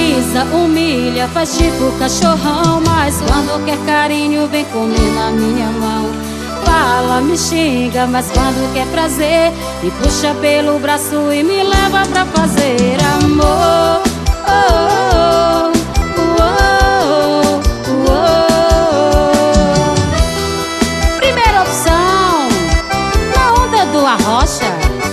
pisa, humilha, faz tipo cachorrão, mas quando quer carinho vem comer na minha mão. Fala, me xinga, mas quando quer prazer me puxa pelo braço e me leva pra fazer amor. Oh, oh, oh, oh, oh. Primeira opção, na onda do Arrocha.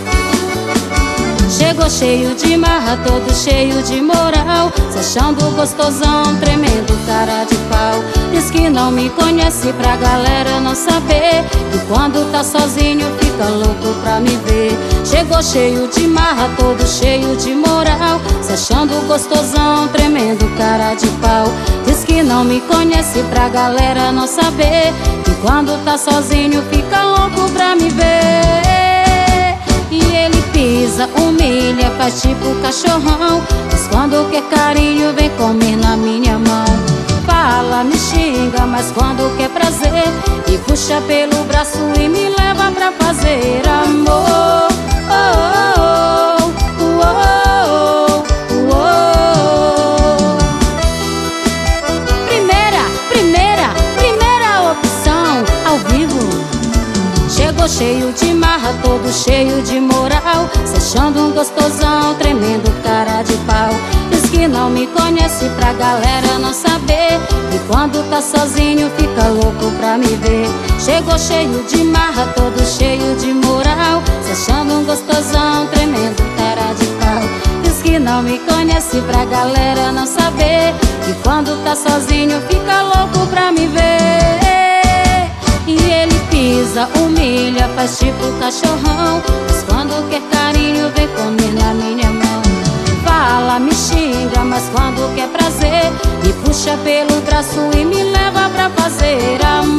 Chegou cheio de marra, todo cheio de moral, se achando gostosão, tremendo cara de pau. Diz que não me conhece pra galera não saber, que quando tá sozinho fica louco pra me ver. Chegou cheio de marra, todo cheio de moral, se achando gostosão, tremendo cara de pau. Diz que não me conhece pra galera não saber, que quando tá sozinho fica louco pra me ver. E ele pisa, humilha, faz tipo cachorrão, mas quando quer carinho vem comer na minha mão. Fala, me xinga, mas quando quer prazer me puxa pelo braço e me leva pra fazer amor. Oh, oh, oh, oh, oh. Primeira opção, ao vivo. Chegou cheio de marra, todo cheio de moral, se achando um gostosão, tremendo cara de pau. Diz que não me conhece pra galera não saber, que quando tá sozinho fica louco pra me ver. Chegou cheio de marra, todo cheio de moral, se achando um gostosão, tremendo cara de pau. Diz que não me conhece pra galera não saber, que quando tá sozinho fica louco pra me ver. E ele pisa, humilha, faz tipo cachorrão, mas quando quer carinho vem comer na minha mão. Fala, me xinga, mas quando quer prazer me puxa pelo braço e me leva pra fazer amor.